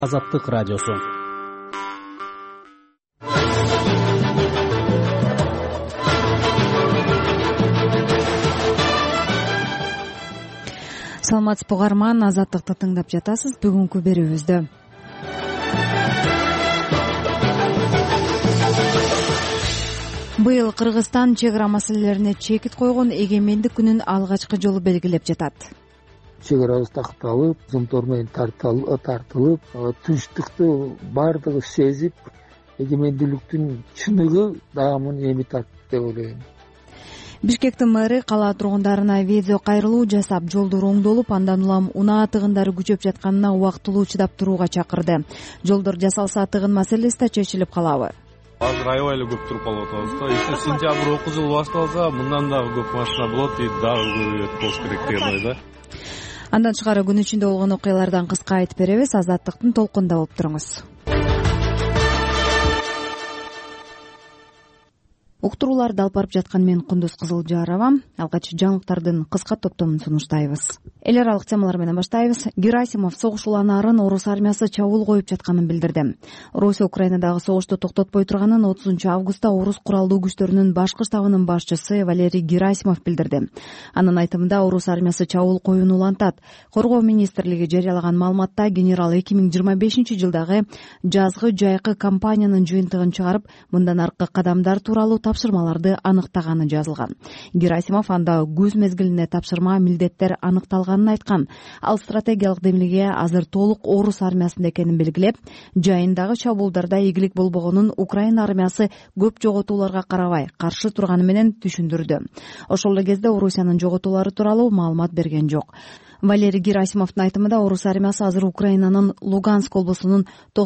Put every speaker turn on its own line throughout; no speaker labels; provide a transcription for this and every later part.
Азаттык радиосу.
Саламатсызбы угарман, Азаттыкты тыңдап жатасыз. Бүгүнкү берүүбүздө быйыл Кыргызстан чек ара маселелерине чекит койгон эгемендик күнүн алгачкы жолу белгилеп жатат.
Чек арабыз такталып, зымтор менен тартылып, тынчтыкты баардыгы сезип, эгемендүүлүктүн чыныгы даамын эметат деп ойлойм.
Бишкектин мэри кала тургундарына видео кайрылуу жасап, жолдор оңдолуп, андан улам унаа тыгындары күчөп жатканына убактылуу чыдап турууга чакырды. Жолдор жасалса тыгын маселеси да чечилип калабы?
Азыр аябай эле көп туруп калып атабыз да. Еще сентябрь окуу жылы башталса, мындан дагы көп машина болот дейт, дагы көп болуш керек деген ойдо.
Андан тышкары күн ичинде болгон окуялардан кыска айтып беребиз. Азаттыктын толкунда болуп туруңуз. Уктурууларды алып барып жаткан мен Кундуз Кызылжарова. Алгач жаңылыктардын кыска топтомун сунуштайбыз. Эл аралык темалар менен баштайбыз. Герасимов согуш уланаарын орус армиясы чабуул коюп жатканын билдирди. Россия Украинадагы согушту токтотпой турганын 30-августта орус куралдуу күчтөрүнүн башкы штабынын башчысы Валерий Герасимов билдирди. Анын айтымында орус армиясы чабуул коюуну улантат. Коргоо министрлиги жарыялаган маалыматта генерал 2025-жылдагы жазгы жайкы кампаниянын жыйынтыгын чыгарып, мындан аркы кадамдар тууралуу тапшырмаларды аныктаганы жазылган. Герасимов анда күз мезгилине тапшырма милдеттер аныкталганын айткан. Ал стратегиялык демилге азыр толук орус армиясында экенин белгилеп, жайындагы чабуулдарда ийгилик болбогонун Украина армиясы көп жоготууларга карабай каршы турганы менен түшүндүрдү. Ошол эле кезде Орусиянын жоготуулары тууралуу маалымат берген жок. Валерий Герасимовдун айтымында орус армиясы азыр Украинанын Луганск облусунун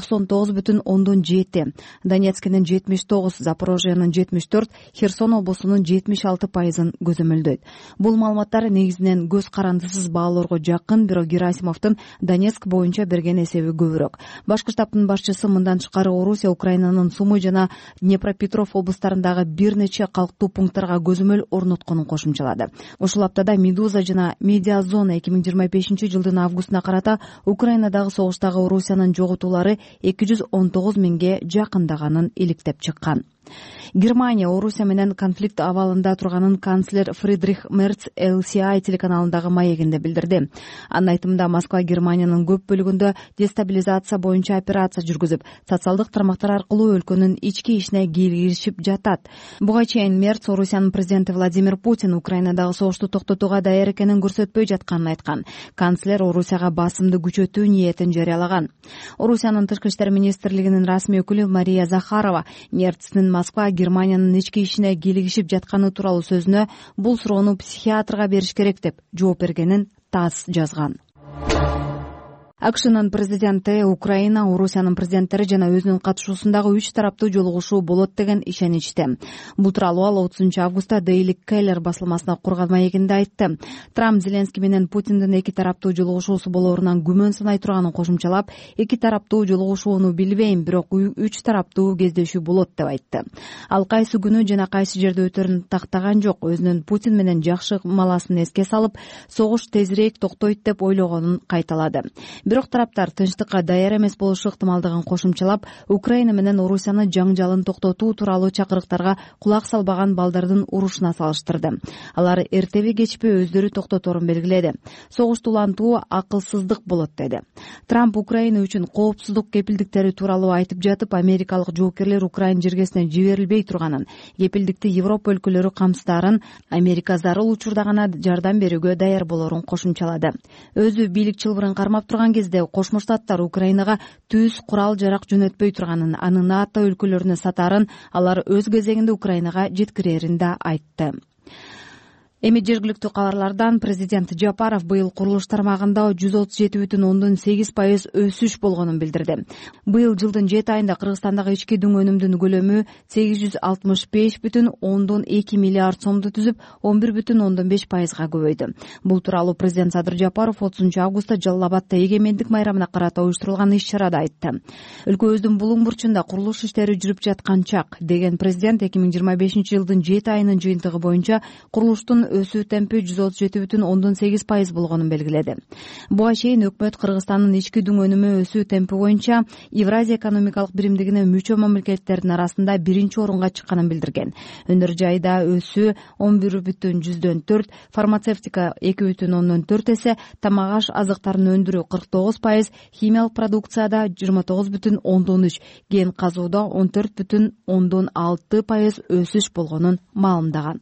99,7, Донецкинин 79, Запорожьенын 74, Херсон облусунун 76% көзөмөлдөйт. Бул маалыматтар негизинен көз карандысыз баалоорго жакын, бирок Герасимовдун Донецк боюнча берген эсеби көбүрөөк. Башкы штабтын башчысы мындан тышкары Орусия Украинанын Сумы жана Днепропетров облустарындагы бир нече калктуу пункттарга көзөмөл орнотконун кошумчалады. Ушул аптада Медуза жана Медиазона 2025-жылдын августуна карата Украинадагы согуштагы Орусиянын жоготуулары 219 миңге жакындаганын иликтеп чыккан. Германия Орусия менен конфликт абалында турганын канцлер Фридрих Мерц LCI телеканалындагы маегинде билдирди. Анын айтымында Москва Германиянын көп бөлүгүндө дестабилизация боюнча операция жүргүзүп, социалдык тармактар аркылуу өлкөнүн ички ишине киргизип жатат. Буга чейин Мерц Орусиянын президенти Владимир Путин Украинадагы согушту токтотууга даяр экенин көрсөтпөй жатканын айткан. Канцлер Орусияга басымды күчөтүү ниетин жарыялаган. Орусиянын тышкы иштер министрлигинин расмий өкүлү Мария Захарова Мерцтин Москва Германиянын ички ишине кийлигишип жатканы тууралуу сөзүнө бул суроону психиатрга бериш керек деп жооп бергенин ТАСС жазган. АКШнын президенти Украина, Орусиянын президенттери жана өзүнүн катышуусундагы 3 тараптуу жолугушуу болот деген ишеничте. Бул тууралуу ал 30-августта Daily Caller басылмасына курган маегинде айтты. Трамп Зеленский менен Путиндин 2 тараптуу жолугушуусу болоорунан күмөн санай турганын кошумчалап, 2 тараптуу жолугушууну билбейм, бирок 3 тараптуу кездешүү болот деп айтты. Ал кайсы күнү жана кайсы жерде өтөрүн тактаган жок, өзүнүн Путин менен жакшы маласын эске салып, согуш тезирээк токтойт деп ойлогонун кайталады. Бирок тараптар тынчтыкка даяр эмес болушу ыктымалдыгын кошумчалап, Украина менен Орусияны жаңжалын токтотуу тууралуу чакырыктарга кулак салбаган балдардын урушуна салыштырды. Алар эртеби кечпи өздөрү токтоторун белгиледи. Согушту улантуу акылсыздык болот деди. Трамп Украина үчүн коопсуздук кепилдиктери тууралуу айтып жатып, америкалык жоокерлер Украина жергесине жиберилбей турганын, кепилдикти Европа өлкөлөрү камсыздарын, Америка зарыл учурда гана жардам берүүгө даяр болоорун кошумчалады. Өзү бийлик чылбырын кармап турган кезде Кошмо Штаттар Украинага түз курал жарак жөнөтпөй турганын, анын НАТО өлкөлөрүнө сатарын, алар өз кезегинде Украинага жеткирерин да айтты. Эми жергиликтүү кабарлардан президент Жапаров быйыл курулуш тармагында 137,8% өсүш болгонун билдирди. Быйыл жылдын 7 айында Кыргызстандагы ички дүң өнүмдүн көлөмү 865,2 миллиард сомду түзүп, 11,5%га көбөйдү. Бул тууралуу президент Садыр Жапаров 30-августта Жалал Абадта эгемендик майрамына карата уюштурулган иш-чарада айтты. Өлкөбүздүн булуң бурчунда курулуш иштери жүрүп жаткан чак, деген президент 2025-жылдын 7 айынын жыйынтыгы боюнча курулуштун өсүү темпи 137,8% болгонун белгиледи. Буга чейин өкмөт Кыргызстандын ички дүң өнүмү өсүү темпи боюнча Евразия экономикалык биримдигине мүчө мамлекеттердин арасында биринчи орунга чыкканын билдирген. Өнөр жайда өсүү 11,4, фармацевтика 2,4 эсе, тамак аш азыктарын өндүрүү 49%, химиялык продукцияда 29,3, кен казууда 14,6% өсүш болгонун маалымдаган.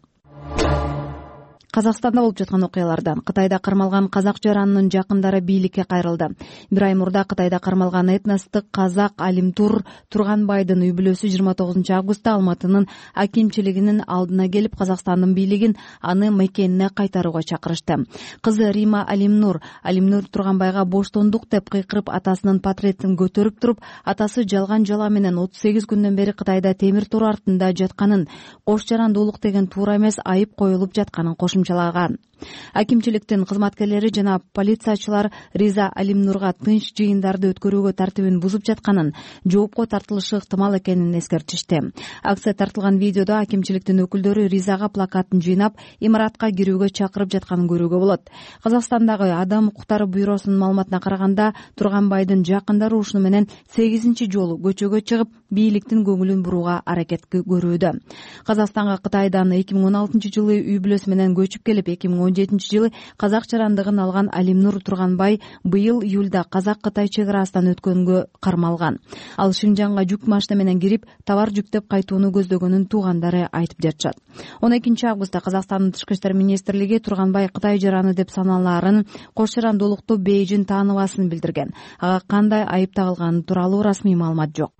Казакстанда болуп жаткан окуялардан Кытайда кармалган казак жаранынын жакындары бийликке кайрылды. Бир ай мурда Кытайда кармалган этностук казак Алимтур Турганбайдын үй бүлөсү 29 августта Алматынын акимчилигинин алдына келип, Казакстандын бийлигин аны мекенине кайтарууга чакырышты. Кызы Рима Алимнур Турганбайга боштондук деп кыйкырып, атасынын портретин көтөрүп туруп, атасы жалган жала менен 38 күндөн бери Кытайда темир тор артында жатканын, кош жарандуулук деген туура эмес, айып коюлуп жатканын кошумчалаган. Акимчиликтин кызматкерлери жана полициячылар Риза Алимнурга тынч жыйындарды өткөрүүгө тартибин бузуп жатканын, жоопко тартылышы ыктымал экенин эскертишти. Акция тартылган видеодо акимчиликтин өкүлдөрү Ризага плакатын жыйнап, имаратка кирүүгө чакырып жатканын көрүүгө болот. Казакстандагы Адам укуктары бюросунун маалыматына караганда, Турганбайдын жакындары ушуну менен 8-чи жолу көчөгө чыгып, бийликтин көңүлүн бурууга аракет көрүүдө. Казакстанга Кытайдан 2016-жылы үй бүлөсү менен көчүп келип, 2017-жылы казак жарандыгын алган Алимнур Турганбай быйыл июлда казак-Кытай чек арасынан өткөнгө кармалган. Ал Шинжанга жүк машина менен кирип, товар жүктөп кайтууну көздөгөнүн туугандары айтып жатышат. 12 августта Казакстандын Тышкы иштер министрлиги Турганбай Кытай жараны деп саналаарын, кош жарандуулукту бейжин тааныбасын билдирген. Ага кандай айып тагылганы тууралуу расмий маалымат жок.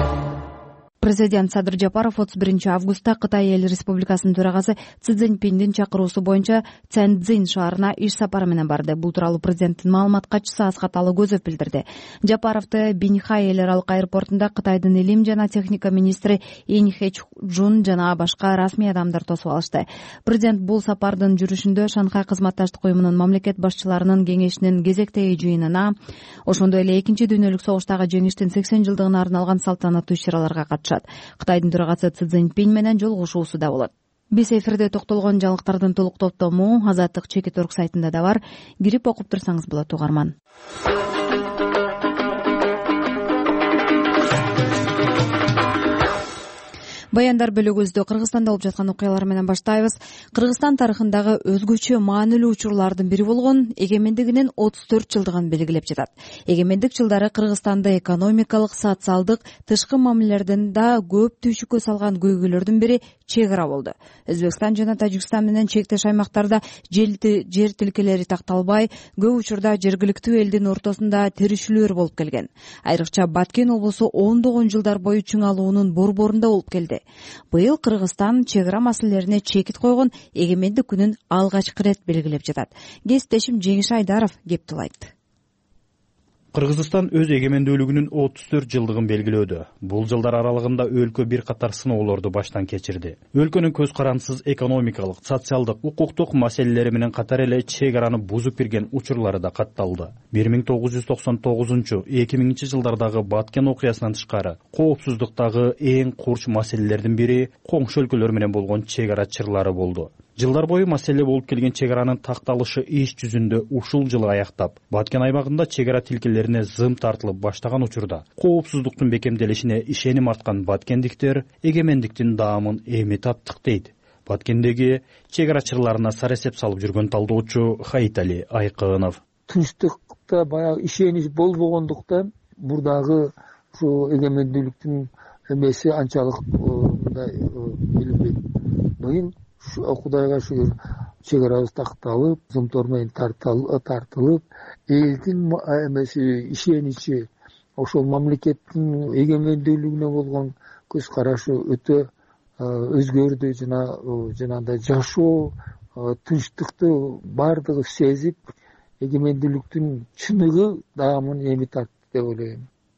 Президент Садыр Жапаров 31 августта Кытай Эл Республикасынын төрагасы Си Цзиньпиндин чакыруусу боюнча Цзянцзинь шаарына иш сапары менен барды. Бул тууралуу президенттин маалымат катчысы Асхат Алыгөзов билдирди. Жапаровду Биньхай эл аралык аэропортунда Кытайдын илим жана техника министри Ин Хэчжун жана башка расмий адамдар тосуп алышты. Президент бул сапардын жүрүшүндө Шанхай кызматташтык уюмунун мамлекет башчыларынын кеңешинин кезектеги жыйынына, ошондой эле Экинчи дүйнөлүк согуштагы жеңиштин 80 жылдыгына арналган салтанаттуу иш-чараларга катышат. Кытайдын төрагасы Си Цзиньпин менен жолугушуусу да болот. Биз эфирде токтолгон жаңылыктардын толук топтому Азаттык Чекит.орг сайтында да бар. Кирип окуп турсаңыз болот, угарман. Баяндар бөлөгүбүздө Кыргызстанда болуп жаткан окуялар менен баштайбыз. Кыргызстан тарыхындагы өзгөчө маанилүү учурлардын бири болгон эгемендигинин 34 жылдыгын белгилеп жатат. Эгемендик жылдары Кыргызстанды экономикалык, социалдык, тышкы мамилелерден да көп түйшүккө салган көйгөйлөрдүн бири чек ара болду. Өзбекстан жана Тажикстан менен чектеш аймактарда жер тилкелери такталбай, көп учурда жергиликтүү элдин ортосунда тиришүүлөр болуп келген. Айрыкча Баткен облусу ондогон жылдар бою чыңалуунун борборунда болуп келди. Быйыл Кыргызстан чек ара маселелерине чекит койгон эгемендик күнүн алгачкы ирет белгилеп жатат. Кесиптешим Жеңиш Айдаров кептулайт.
Кыргызстан өз эгемендүүлүгүнүн 34 жылдыгын белгилөөдө. Бул жылдар аралыгында өлкө бир катар сыноолорду баштан кечирди. Өлкөнүн көз карандысыз экономикалык, социалдык, укуктук маселелери менен катар эле чек араны бузуп кирген учурлары да катталды. 1999-2000 жылдардагы Баткен окуясынан тышкары, коопсуздуктагы эң курч маселелердин бири коңшу өлкөлөр менен болгон чек ара чырлары болду. Жылдар бою маселе болуп келген чек аранын такталышы иш жүзүндө ушул жылы аяктап, Баткен аймагында чек ара тилкелерине зым тартылып баштаган учурда коопсуздуктун бекемделишине ишеним арткан баткендиктер эгемендиктин даамын эми таптык дейт. Баткендеги чек ара чырларына сарасеп салып жүргөн талдоочу Хайтали Айкынов.
Тынчтыкта баягы ишенич болбогондуктан бурдагы ушу эгемендүүлүктүн эмеси анчалык мындай билинбейт. Быйыл Кудайга шүгүр чек арабыз такталып, зымтор менен тартылып, элдин эмеси ишеничи, ошол мамлекеттин эгемендүүлүгүнө болгон көз карашы өтө өзгөрдү. Жанагындай жашоо, тынчтыкты бардыгы сезип, эгемендүүлүктүн чыныгы даамын эми тартты деп ойлойм.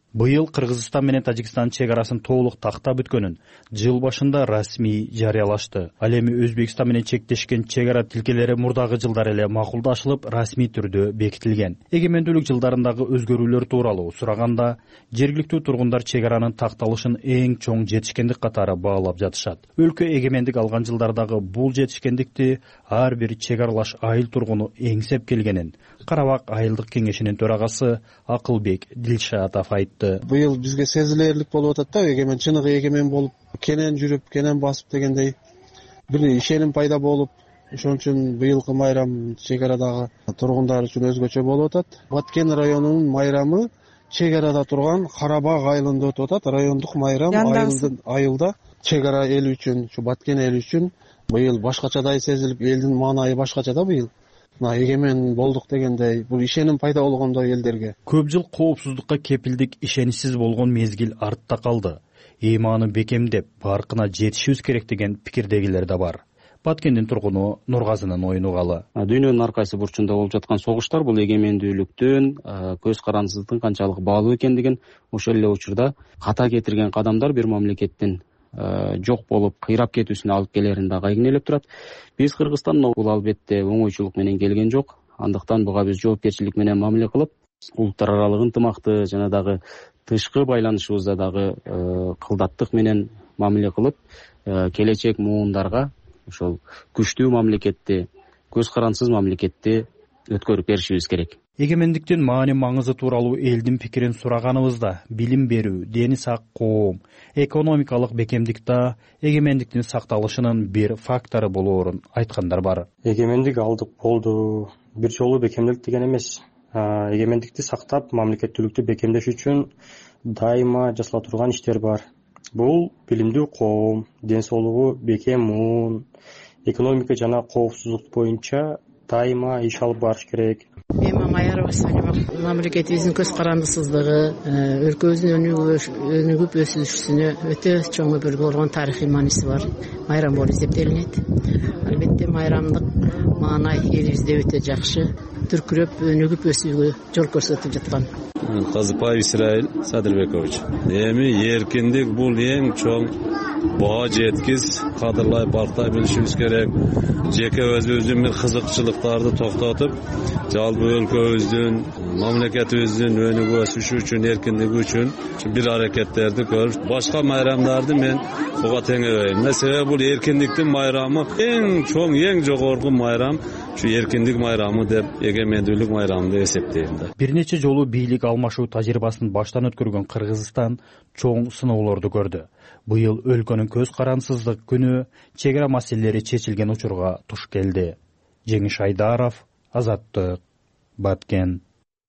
Быйыл Кыргызстан менен Тажикстан чек арасын толук тактап бүткөнүн жыл башында расмий жарыялашты. Ал эми Өзбекстан менен чектешкен чек ара тилкелери мурдагы жылдар эле макулдашылып, расмий түрдө бекитилген. Эгемендүүлүк жылдарындагы өзгөрүүлөр тууралуу сураганда, жергиликтүү тургундар чек аранын такталышын эң чоң жетишкендик катары баалап жатышат. Өлкө эгемендик алган жылдардагы бул жетишкендикти ар бир чек аралаш айыл тургуну эңсеп келгенин Карабак айылдык кеңешинин төрагасы Акылбек Дилшатов айтты.
Быйыл бизге сезилерлик болуп атат да, эгемен чыныгы эгемен болуп, кенен жүрүп, кенен басып дегендей бир ишеним пайда болуп, ошон үчүн быйылкы майрам чек арадагы тургундар үчүн өзгөчө болуп атат. Баткен районунун майрамы чек арада турган Карабак айылында өтүп атат. Райондук майрам айылда чек ара эл үчүн, ушу Баткен эл үчүн быйыл башкачадай сезилип, элдин маанайы башкача да быйыл. Эгемен болдук дегендей, бул ишеним пайда болгондой элдерге.
Көп жыл коопсуздукка кепилдик ишеничсиз болгон мезгил артта калды. Ыйманы бекемдеп, баркына жетишибиз керек деген пикирдегилер да бар. Баткендин тургуну Нургазынын оюн угалы.
Дүйнөнүн ар кайсы бурчунда болуп жаткан согуштар бул эгемендүүлүктүн, көз карандысыздыктын канчалык баалуу экендигин, ошол эле учурда ката кетирген кадамдар бир мамлекеттин жок болуп кыйрап кетүүсүнө алып келерин дагы айгинелеп турат. Биз Кыргызстанда бул албетте оңойчулук менен келген жок. Андыктан буга биз жоопкерчилик менен мамиле кылып, улуттар аралык ынтымакты жана дагы тышкы байланышыбызда дагы кылдаттык менен мамиле кылып, келечек муундарга ошол күчтүү мамлекетти, көз карандысыз мамлекетти өткөрүп беришибиз керек.
Эгемендиктин маани маңызы тууралуу элдин пикирин сураганыбызда билим берүү, дени сак коом, экономикалык бекемдик да эгемендиктин сакталышынын бир фактору болоорун айткандар бар.
Эгемендик алдык болду, бир жолу бекемделди деген эмес. Эгемендикти сактап, мамлекеттүүлүктү бекемдеш үчүн дайыма жасала турган иштер бар. Бул билимдүү коом, ден соолугу бекем муун, экономика жана коопсуздук боюнча дайыма иш алып барыш керек.
Эми Майарова мамлекетибиздин көз карандысыздыгы, өлкөбүздүн өнүгүп өсүшүнө өтө чоң өбөлгө болгон тарыхый мааниси бар майрам болуп эсептелинет. Албетте майрамдык маанай элибизде өтө жакшы, түркүрөп өнүгүп өсүүгө жол көрсөтүп жаткан.
Казыпаев Исраил Садырбекович. Эми эркиндик бул эң чоң баа жеткиз, кадырлай барктай билишибиз керек. Жеке өзүбүздүн бир кызыкчылыктарды токтотуп, жалпы өлкөбүздүн, мамлекетибиздин өнүгүп өсүшү үчүн, эркиндиги үчүн бир аракеттерди көрүп, башка майрамдарды мен буга теңебейм. Себеби бул эркиндиктин майрамы эң чоң, эң жогорку майрам, ушу эркиндик майрамы деп, эгемендүүлүк майрамы деп эсептейм да.
Бир нече жолу бийлик алмашуу тажрыйбасын баштан өткөргөн Кыргызстан чоң сыноолорду көрдү. Быйыл өлкөнүн көз карандысыздык күнү чек ара маселелери чечилген учурга туш келди. Жеңиш Айдаров, Азаттык, Баткен.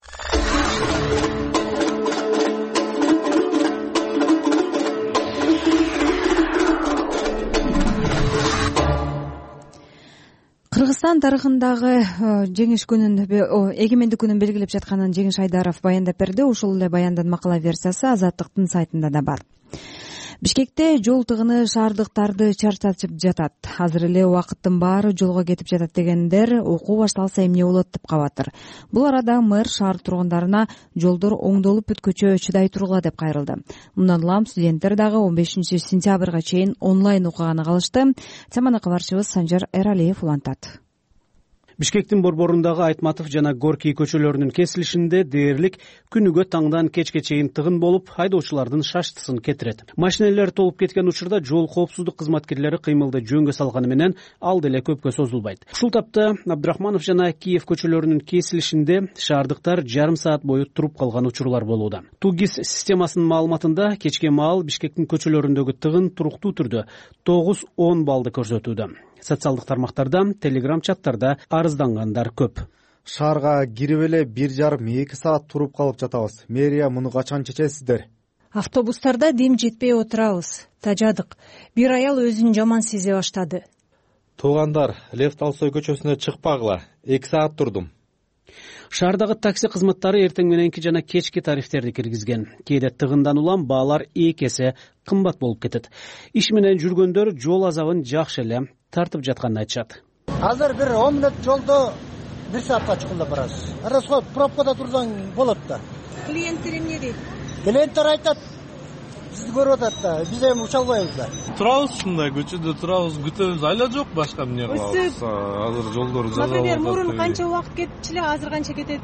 Кыргызстан тарыхындагы жеңиш күнүн, эгемендик күнүн белгилеп жатканын Жеңиш Айдаров баяндап берди. Ушул эле баяндын макала версиясы Азаттыктын сайтында да бар. Бишкекте жол тыгыны шаардыктарды чарчатып жатат. Азыр эле убакыттын баары жолго кетип жатат дегендер окуу башталса эмне болот деп кабатыр. Бул арада мэр шаар тургундарына жолдор оңдолуп бүткөчө чыдай тургула деп кайрылды. Мындан улам студенттер дагы 15 сентябрга чейин онлайн окуганы калышты. Теманы кабарчыбыз Санжар Эралиев улантат.
Бишкектин борборундагы Айтматов жана Горкий көчөлөрүнүн кесилишинде дээрлик күнүгө таңдан кечке чейин тыгын болуп, айдоочулардын шаштысын кетирет. Машинелер толуп кеткен учурда жол коопсуздук кызматкерлери кыймылды жөнгө салганы менен ал деле көпкө созулбайт. Ушул тапта Абдрахманов жана Киев көчөлөрүнүн кесилишинде шаардыктар жарым саат бою туруп калган учурлар болууда. ТУГИС системасынын маалыматында кечке маал Бишкектин көчөлөрүндөгү тыгын туруктуу түрдө 9-10 баллды көрсөтүүдө. Социалдык тармактарда, телеграм чаттарда арыздангандар көп.
Шаарга кирип эле 1,5-2 саат туруп калып жатабыз. Мэрия муну качан чечесиздер?
Автобустарда дем жетпей отурабыз. Тажадык. Бир аял өзүн жаман сезе баштады.
Туугандар, Лев Толстой көчөсүнө чыкпагыла. 2 саат турдум.
Шаардагы такси кызматтары эртең мененки жана кечки тарифтерди киргизген. Кээде тыгындан улам баалар 2 эсе кымбат болуп кетет. Иш менен жүргөндөр жол азабын жакшы эле тартып жатканын айтышат.
Азыр бир 10 мүнөт жолдо 1 саатка чыкканда барасыз. Арасында пробкада турсаң болот да.
Клиенттер эмне дейт?
клиенттер айтат, бизди көрүп атат да, биз эми уча албайбыз да.
Турабыз ушундай көчөдө турабыз, күтөбүз, айла жок, башка эмне кылабыз. Азыр жолдор жазалып атат.
Например, мурун канча убакыт кетчү эле, азыр канча кетет?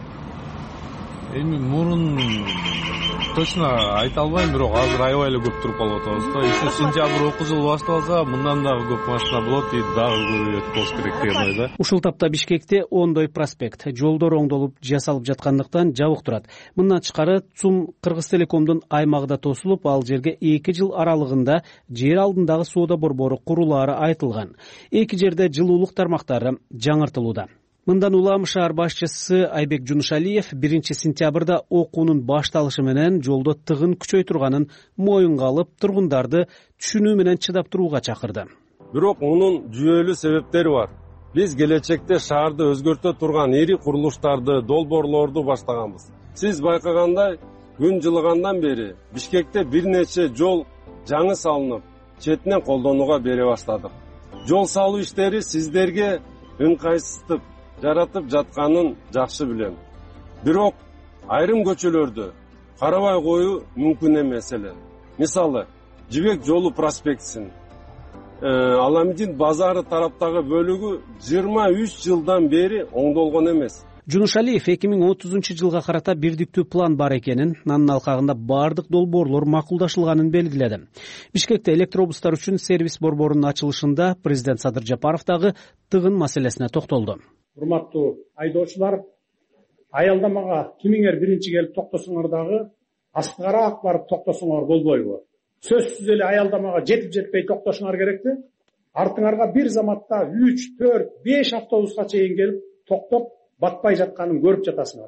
Эми мурун точно айта албайм, бирок азыр аябай эле көп туруп калып атабыз да. Еще сентябрь окуу жылы башталса, мындан дагы көп машина болот дейт, дагы көбөйөт болуш керек деген ойда.
Ушул тапта Бишкекте Ондой проспект жолдор оңдолуп жасалып жаткандыктан жабык турат. Мындан тышкары ЦУМ Кыргызтелекомдун аймагы тосулуп, ал жерге 2 жыл аралыгында жер алдындагы соода борбору курулаары айтылган. 2 жерде жылуулук тармактары жаңыртылууда. Мындан улам шаар башчысы Айбек Жунушалиев 1 сентябрда окуунун башталышы менен жолдо тыгын күчөй турганын моюнга алып, тургундарды түшүнүү менен чыдап турууга чакырды.
Бирок мунун жүйөлүү себептери бар. Биз келечекте шаарды өзгөртө турган ири курулуштарды, долбоорлорду баштаганбыз. Сиз байкагандай, күн жылыгандан бери Бишкекте бир нече жол жаңы салынып, четинен колдонууга бере баштадык. Жол салуу иштери сиздерге ыңгайсыздык жаратып жатканын жакшы билем. Бирок айрым көчөлөрдү карабай коюу мүмкүн эмес эле. Мисалы, Жибек жолу проспектисин Аламидин базары тараптагы бөлүгү 23 жылдан бери оңдолгон эмес.
Жунушалиев 2030 жылга карата бирдиктүү план бар экенин, анын алкагында бардык долбоорлор макулдашылганын белгиледи. Бишкекте электробустар үчүн сервис борборунун ачылышында президент Садыр Жапаров дагы тыгын маселесине токтолду.
Урматтуу айдоочулар, аялдамага кимиңер биринчи келип токтосоңор дагы астыгараак барып токтосоңор болбойбу? Сөзсүз эле аялдамага жетип жетпей токтошуңар керекти. Артыңарга бир заматта 3, 4, 5 автобуска чейин келип токтоп батпай жатканын көрүп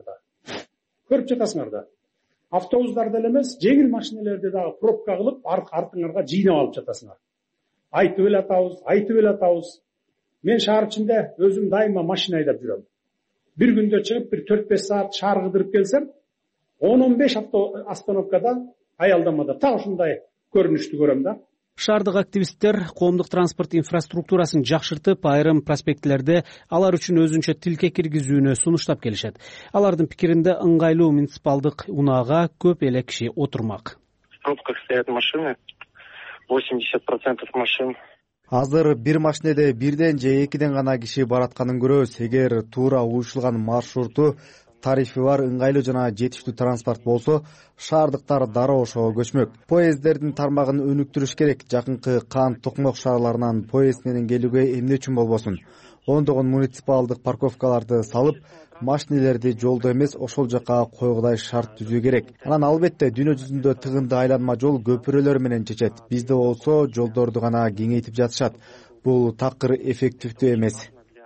жатасыңар да. Автобустарды эле эмес, жеңил машиналарды дагы пробка кылып, артыңарга жыйнап алып жатасыңар. Айтып эле атабыз. Мен шаар ичинде өзүм дайыма машина айдап жүрөм. Bir күндө чыгып, bir 4-5 саат шаар кыдырып келсем, 10-15 остановкада аялдамада так ушундай көрүнүштү көрөм да.
Шаардык активисттер коомдук транспорт инфраструктурасын жакшыртып, айрым проспектлерде алар үчүн өзүнчө тилке киргизүүнү сунуштап келишет. Алардын пикиринде ыңгайлуу муниципалдык унаага көп эле киши отурмак.
В пробках стоят машины, 80% машин.
Азыр бир машинеде бирден же экиден гана киши баратканын көрөбүз. Эгер туура уюшулган маршруту, тарифи бар, ыңгайлуу жана жетиштүү транспорт болсо, шаардыктар дароо ошого көчмөк. Поезддердин тармагын өнүктүрүш керек. Жакынкы Кант, Токмок шаарларынан поезд менен келүүгө эмне үчүн болбосун? Ондогон муниципалдык парковкаларды салып, машинелерди жолдо эмес, ошол жака койгудай шарт түзүү керек. Анан албетте дүйнө жүзүндө тыгынды айланма жол көпүрөлөр менен чечет. Бизде болсо жолдорду гана кеңейтип жатышат. Бул такыр эффективдүү эмес.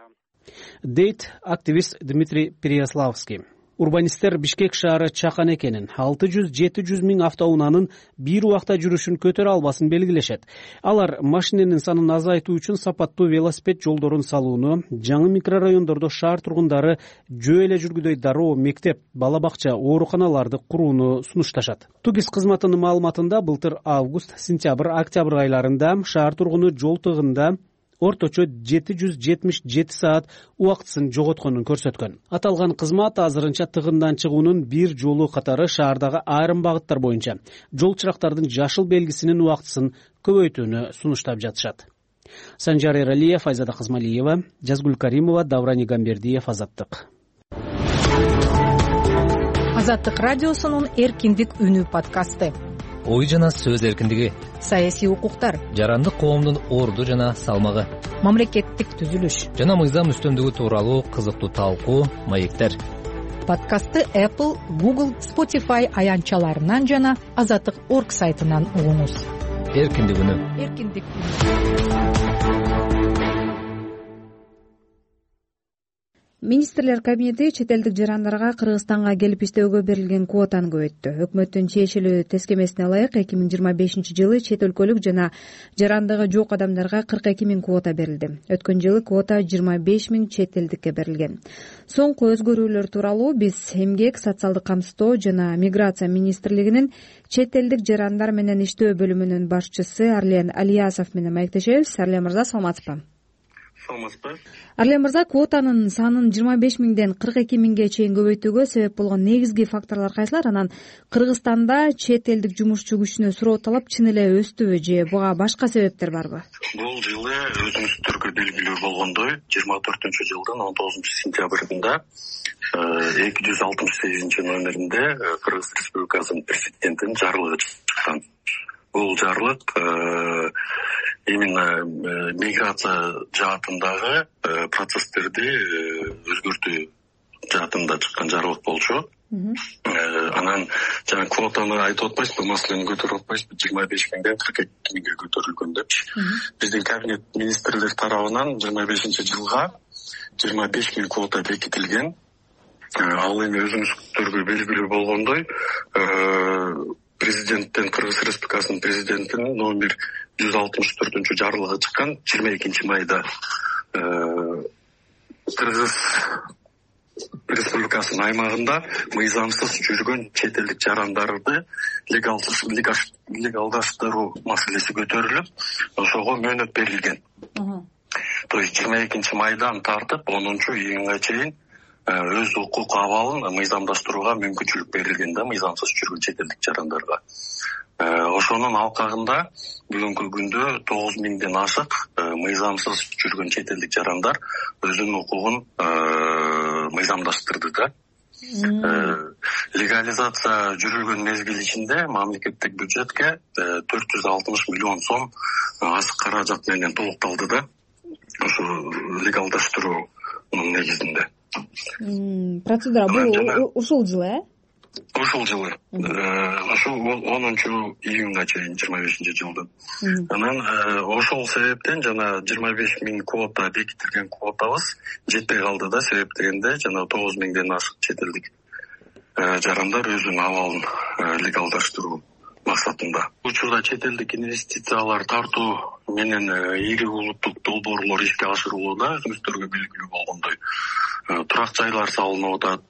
Дейт активист Дмитрий Переяславский. Урбанисттер Бишкек шаары чакан экенин, 600-700 миң автоунаанын бир убакта жүрүшүн көтөрө албасын белгилешет. Алар машиненин санын азайтуу үчүн сапаттуу велосипед жолдорун салууну, жаңы микрорайондордо шаар тургундары жөө эле жүргүдөй дароо мектеп, бала бакча, ооруканаларды курууну сунушташат. Тугис кызматынын маалыматында былтыр август, сентябрь, октябрь айларында шаар тургуну жол тыгында орточо 777 саат убактысын жоготконун көрсөткөн. Аталган кызмат азырынча тыгындан чыгуунун бир жолу катары шаардагы айрым багыттар боюнча жол чырактардын жашыл белгисинин убактысын көбөйтүүнү сунуштап жатышат. Санжар Эралиев, Айзада Кызмалиева, Жазгүл Каримова, Даврани Гамбердиев, Азаттык.
Азаттык радиосунун эркиндик үнү подкасты.
Ой жана сөз эркиндиги,
саясий укуктар,
жарандык коомдун орду жана салмагы,
мамлекеттик түзүлүш
жана мыйзам үстөмдүгү тууралуу кызыктуу талкуу, маектер.
Подкастты Apple, Google, Spotify аянтчаларынан жана Азаттык.org сайтынан угуңуз.
Эркиндик үнү.
Эркиндик үнү.
Министрлер кабинети чет элдик жарандарга Кыргызстанга келип иштөөгө берилген квотаны көбөйттү. Өкмөттүн чечилүү тескемесине ылайык 2025 жылы чет өлкөлүк жана жарандыгы жок адамдарга 42 миң квота берилди. Өткөн жылы квота 25 миң чет элдикке берилген. Соңку өзгөрүүлөр тууралуу биз Эмгек, социалдык камсыздоо жана миграция министрлигинин чет элдик жарандар менен иштөө бөлүмүнүн башчысы Арлен Алиясов менен маектешебиз. Арлен мырза, саламатсызбы?
саламатсызбы?
Арлан мырза, квотанын санын 25 миңден 42 миңге чейин көбөйтүүгө себеп болгон негизги факторлор кайсылар? Анан Кыргызстанда чет элдик жумушчу күчүнө суроо талап чын эле өстүбү же буга башка себептер барбы?
Бул жылы өзүңүздөргө белгилүү болгондой 24-жылдын 19-сентябрында 268 номеринде Кыргыз Республикасынын президентинин жарлыгы чыккан. Бул жарлык именно миграция жаатындагы процесстерди өзгөртүү жаатында чыккан жарлык болчу. Анан жана квотаны айтып атпайсызбы, маселени көтөрүп атпайсызбы, 25 миңден 42 миңге көтөрүлгөн деп. Биздин кабинет министрлер тарабынан 25-жылга 25 миң квота бекитилген. Ал эми өзүңүздөргө белгилүү болгондой, президенттен, Кыргыз Республикасынын президентинин номер 164 жарлыгы чыккан 22 майда Кыргыз Республикасынын аймагында мыйзамсыз жүргөн чет элдик жарандарды легалдаштыруу маселеси көтөрүлүп, ошого мөөнөт берилген. То есть 22 майдан тартып 10-июнга чейин өз укук абалын мыйзамдаштырууга мүмкүнчүлүк берилген да, мыйзамсыз жүргөн чет элдик жарандарга. Ошонун алкагында бүгүнкү күндө 9 миңден ашык мыйзамсыз жүргөн чет элдик жарандар өзүнүн укугун мыйзамдаштырды да. Легализация жүрүлгөн мезгил ичинде мамлекеттик бюджетке 460 миллион сом ашык каражат менен толукталды да. Ошо легалдаштыруунун негизинде.
Процедура бул ушул жылы,
Ушул жылы. Ошол 10-июнга чейин 25-жылдын. Анан ошол себептен жана 25 миң квота бекитилген квотабыз жетпей калды да, себеп дегенде жана 9 миңден ашык чет элдик жарандар өзүнүн абалын легалдаштыруу максатында. Учурда чет элдик инвестициялар тартуу менен ири улуттук долбоорлор ишке ашырылууда, өзүңүздөргө белгилүү болгондой турак жайлар салынып атат,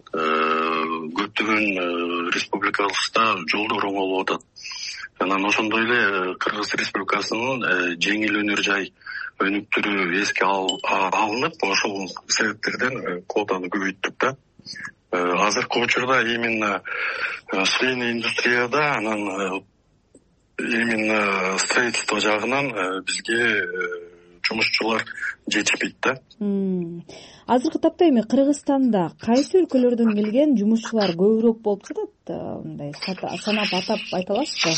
көптөгөн республикаларда жолдор оңолуп атат. Анан ошондой эле Кыргыз Республикасынын жеңил өнөр жай өнүктүрүү эске алынып, ошол себептерден квотаны көбөйттүк да. Азыркы учурда именно швейный индустрияда, анан именно строительство жагынан бизге жумушчулар жетишпейт да.
Азыркы тапта эми Кыргызстанда кайсы өлкөлөрдөн келген жумушчулар көбүрөөк болуп жатат? Мындай санап атап айта аласызбы?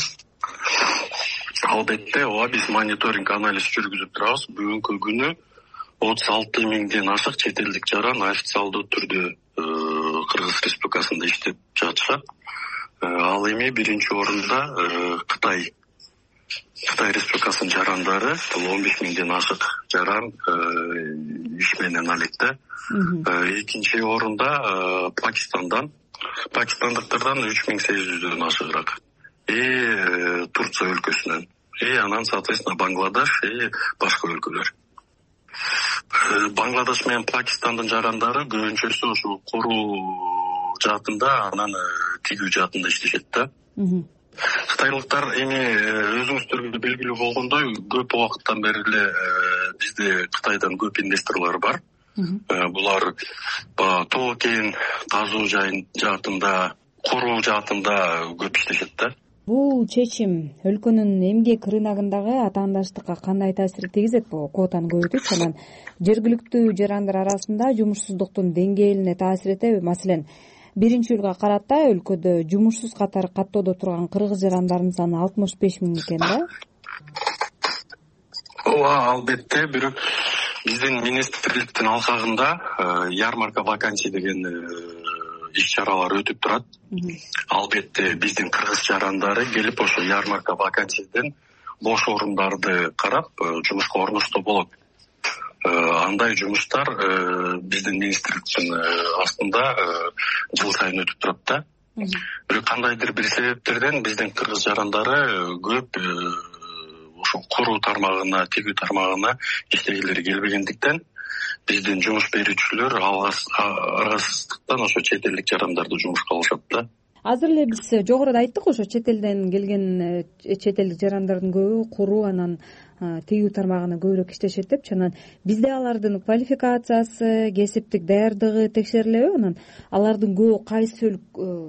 Албетте, ооба, биз мониторинг анализ жүргүзүп турабыз. Бүгүнкү күнү 36 миңден ашык чет элдик жаран официалдуу түрдө Кыргыз Республикасында иштеп жатышат. Ал эми биринчи орунда Кытай Республикасынын жарандары 15 миңден ашык жаран иш менен алекте. Экинчи орунда Пакистандыктардан 3800дөн ашыгыраак. Турция өлкөсүнөн. Анан, соответственно, Бангладеш и башка өлкөлөр. Бангладеш менен Пакистандын жарандары көбүнчөсү ошо коруу жаатында, анан тигүү жаатында иштешет да. Кытайлыктар эми өзүңүздөргө белгилүү болгондой, көп убакыттан бери эле бизде Кытайдан көп инвесторлор бар. Булар тоо-кен казуу жаатында, коруу жаатында көп иштешет да.
Бул чечим өлкөнүн эмгек рыногундагы атаандаштыкка кандай таасир тийгизет? Бул квотаны көбөйтүш анан жергиликтүү жарандар арасында жумушсуздуктун деңгээлине таасир этеби? Маселен, биринчи жылга карата өлкөдө жумушсуз катары каттоодо турган кыргыз жарандарынын саны 65 миң экен да?
Ооба, албетте, бирок биздин министрликтин алкагында ярмарка вакансий деген иш-чаралар өтүп турат. Албетте биздин кыргыз жарандары келип ошо ярмарка вакансийден бош орундарды карап жумушка орноштоо болот. Андай жумуштар биздин министрликтин астында жыл сайын өтүп турат да. Бирок кандайдыр бир себептерден биздин кыргыз жарандары көп ошо коруу тармагына, тигүү тармагына иштегилери келбегендиктен биздин жумуш берүүчүлөр аргасыздыктан ошо чет элдик жарандарды жумушка алышат да.
азыр эле биз жогоруда айттык ошо чет элден келген чет элдик жарандардын көбү куруу анан тигүү тармагына көбүрөөк иштешет депчи. Анан бизде алардын квалификациясы, кесиптик даярдыгы текшерилеби? Анан алардын көбү кайсы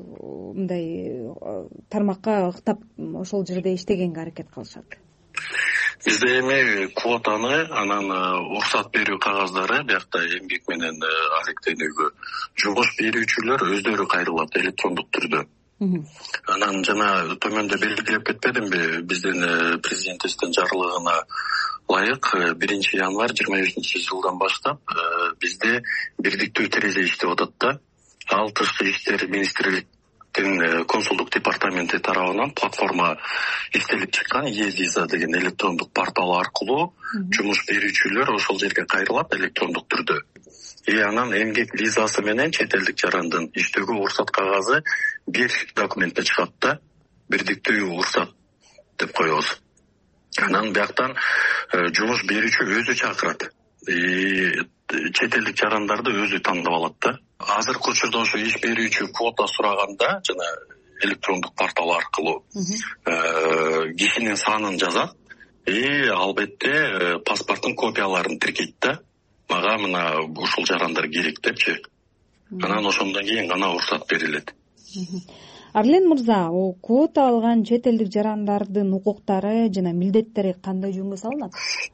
мындай тармакка ыктап ошол жерде иштегенге аракет кылышат?
Бизде эми квотаны анан уруксат берүү кагаздары биякта эмгек менен алектенүүгө жумуш берүүчүлөр өздөрү кайрылат электрондук түрдө. Анан жана төмөндө белгилеп кетпедимби, биздин президентибиздин жарлыгына ылайык 1 январь 25-жылдан баштап бизде бирдиктүү терезе иштеп атат да. Ал тышкы иштер министрликтин консулдук департаменти тарабынан платформа иштелип чыккан e-виза деген электрондук портал аркылуу жумуш берүүчүлөр ошол жерге кайрылат электрондук түрдө. Анан эмгек визасы менен чет элдик жарандын иштөөгө уруксат кагазы бир документте чыгат да, бирдиктүү уруксат деп коебуз. Анан бияктан жумуш берүүчү өзү чакырат, чет элдик жарандарды өзү тандап алат да. Азыркы учурда ошо иш берүүчү квота сураганда жана электрондук портал аркылуу кишинин санын жазат, албетте паспорттун копияларын тиркейт да. Мага мына ушул жарандар керек депчи. Анан ошондон кийин гана уруксат берилет.
Арлен мырза, квота алган чет элдик жарандардын укуктары жана милдеттери кандай жөнгө салынат?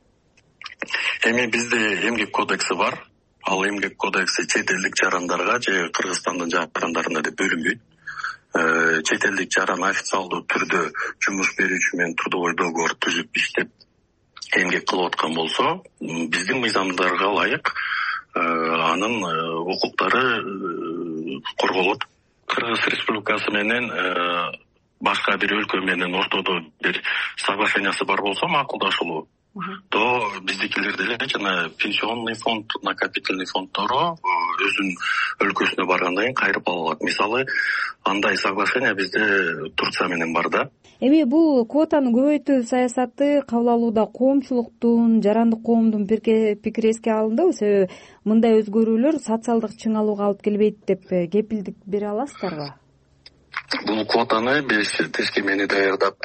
Эми бизде эмгек кодекси бар. Ал эмгек кодекси чет элдик жарандарга же Кыргызстандын жарандарына деп бөлүнбөйт. Чет элдик жаран официалдуу түрдө жумуш берүүчү менен трудовой договор түзүп иштеп эмгек кылып аткан болсо, биздин мыйзамдарга ылайык анын укуктары корголот. Кыргыз Республикасы менен башка бир өлкө менен ортодо бир соглашениясы бар болсо, макулдашылуу, то биздикилер деле жана пенсионный фонд, накопительный фонддору өзүнүн өлкөсүнө баргандан кийин кайрып ала алат. Мисалы, андай соглашение бизде Турция менен бар да.
Эми бул квотаны көбөйтүү саясаты кабыл алууда коомчулуктун, жарандык коомдун пикири эске алындыбы? Себеби мындай өзгөрүүлөр социалдык чыңалууга алып келбейт деп кепилдик бере аласыздарбы?
Бул квотаны биз тескемени даярдап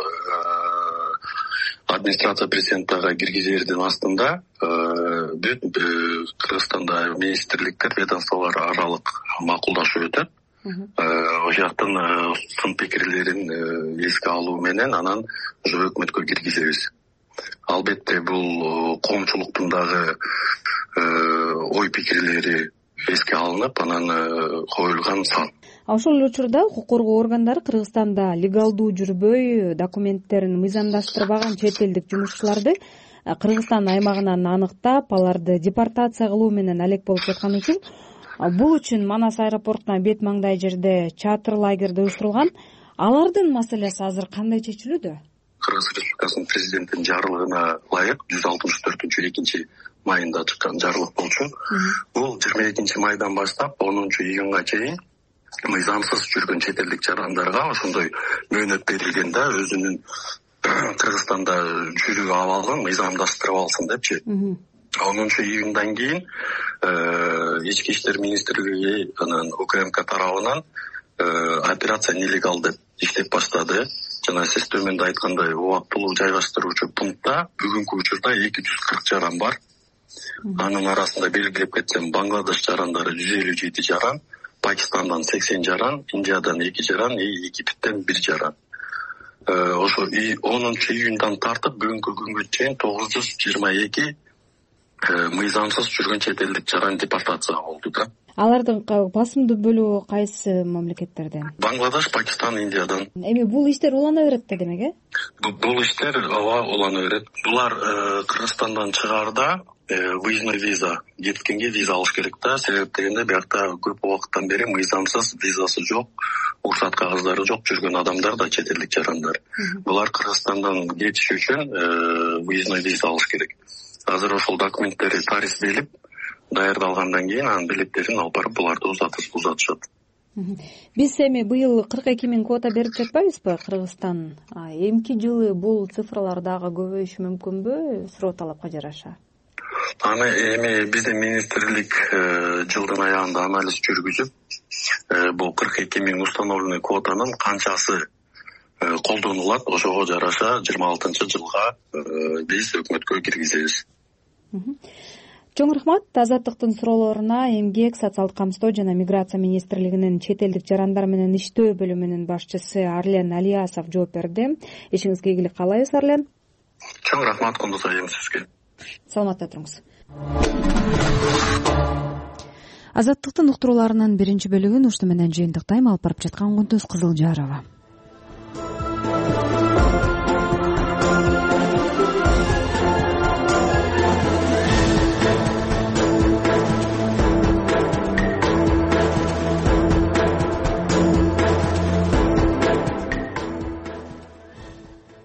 администрация президенттага киргизердин астында бүт Кыргызстанда министрликтер, ведомстволор аралык макулдашуу өтөт. О жактан сын пикирлерин эске алуу менен анан өкмөткө киргизебиз. Албетте бул коомчулуктун дагы ой пикирлери эске алынып, анан коюлган сан.
Ошол эле учурда укук коргоо органдары Кыргызстанда легалдуу жүрбөй, документтерин мыйзамдаштырбаган чет элдик жумушчуларды Кыргызстан аймагынан аныктап, аларды депортация кылуу менен алек болуп жаткан үчүн бул үчүн Манас аэропортуна бет маңдай жерде чатыр лагерде уюштурулган. Алардын маселеси азыр кандай чечилүүдө?
Кыргыз Республикасынын президентинин жарлыгына ылайык 164-2 майында чыккан жарлык болчу. Бул 22 майдан баштап 10 июнга чейин мыйзамсыз жүргөн чет элдик жарандарга ошондой мөөнөт берилген да, өзүнүн Кыргызстанда жүрүү абалын мыйзамдаштырып алсын депчи. 10 июндан кийин Ички иштер министрлиги анан УКМК тарабынан операция нелегал деп иштеп баштады. Жана сиз төмөндө айткандай убактылуу жайгаштыруучу пунктта бүгүнкү учурда 240 жаран бар. Анын арасында белгилеп кетсем, Бангладеш жарандары 157 жаран, Пакистандан 80 жаран, Индиядан 2 жаран, Египеттен 1 жаран. Ошо 10 июндан тартып бүгүнкү күнгө чейин 922 мыйзамсыз жүргөн чет элдик жаран депортация болду да.
Алардын басымдуу бөлүгү кайсы мамлекеттерден?
Бангладеш, Пакистан, Индиядан.
Эми бул иштер улана берет да демек,
Бул иштер улана берет. Булар Кыргызстандан чыгаарда выездной виза, кеткенге виза алыш керек да. Себеп дегенде биякта көп убакыттан бери мыйзамсыз визасы жок, уруксат кагаздары жок жүргөн адамдар да чет элдик жарандар. Булар Кыргызстандан кетиш үчүн выездной виза алыш керек. Азыр ошол документтерди тарифтелип даярдалгандан кийин анын билеттерин алып барып буларды узатышат.
Биз эми быйыл 42 000 квота берип жатпайбызбы Кыргызстан? Эмки жылы бул цифралар дагы көбөйүшү мүмкүнбү суроо талапка жараша?
Аны эми биздин министрлик жылдын аягында анализ жүргүзүп, бул 42 миң установленный квотанын канчасы колдонулат, ошого жараша 26-жылга биз өкмөткө киргизебиз.
Чоң рахмат. Азаттыктын суроолоруна Эмгек, социалдык камсыздоо жана миграция министрлигинин чет элдик жарандар менен иштөө бөлүмүнүн башчысы Арлен Алиясов жооп берди. Ишиңизге ийгилик каалайбыз, Арлен.
Чоң рахмат, Кундуз айым, сизге.
Саламатта туруңуз.
Азаттыктын уктурууларынын биринчи бөлүгүн ушуну менен жыйынтыктайм. Алып барып жаткан Кундуз Кызылжарова.